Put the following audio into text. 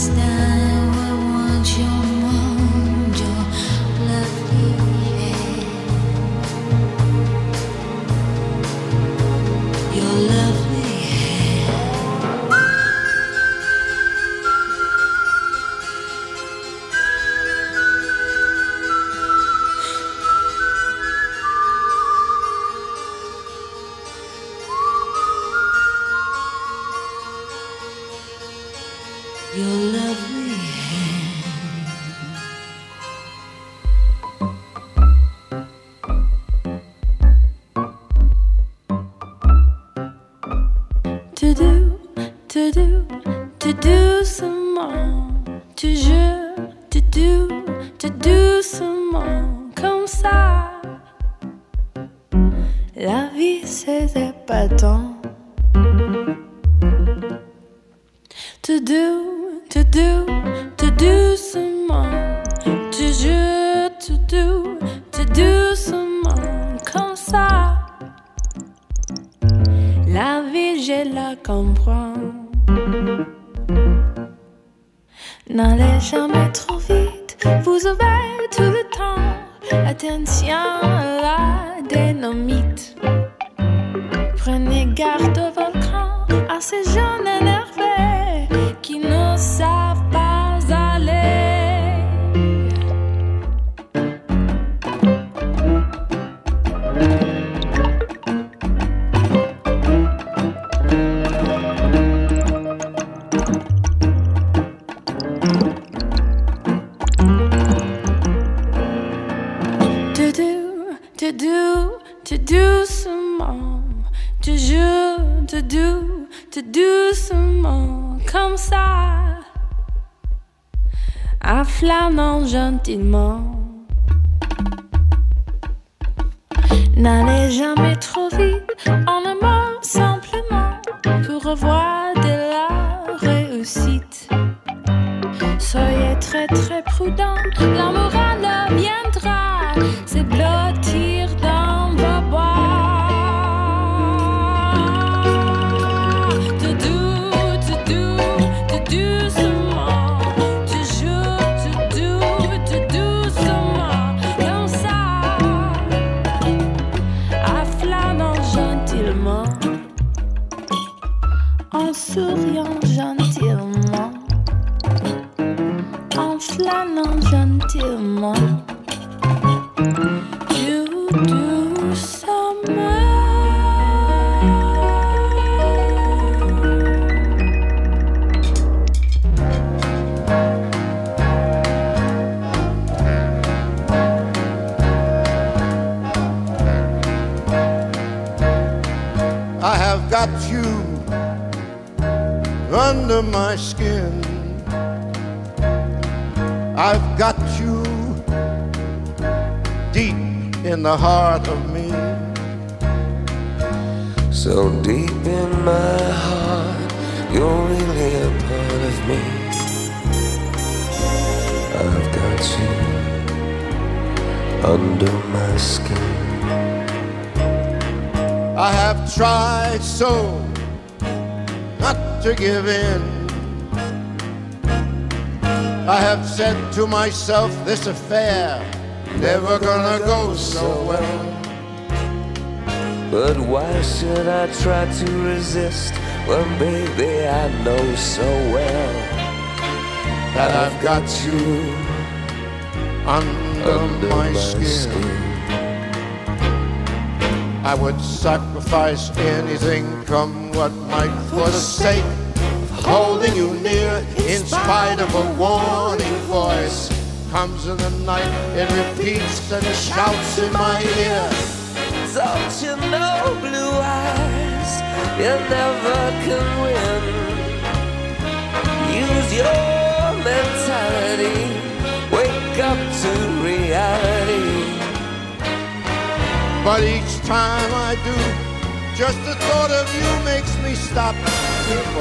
N'allez jamais trop vite, vous avez tout le temps. Attention à la dynamite. Prenez garde au volcan, à ces jeunes énervés qui ne savent pas aller. Tout doucement, toujours, tout doucement, comme ça, en flânant gentiment. N'allez jamais trop vite, en aimant simplement, pour avoir de la réussite. Soyez très très prudent, l'amour en viendra, c'est blottir dans vos bois. En souriant gentiment, en flânant gentiment, tout doucement. I have got you under my skin. I've got you deep in the heart of me. So deep in my heart, you're really a part of me. I've got you under my skin. I have tried so not to give in. I have said to myself, this affair never gonna go so well. But why should I try to resist when, baby, I know so well that I've got you under my skin. I would sacrifice anything, come what might, for the sake of holding you near. In spite of a warning voice comes in the night, it repeats and shouts in my ear. Don't you know, blue eyes, you never can win. Use your mentality, wake up to reality. But each time I do, just the thought of you makes me stop.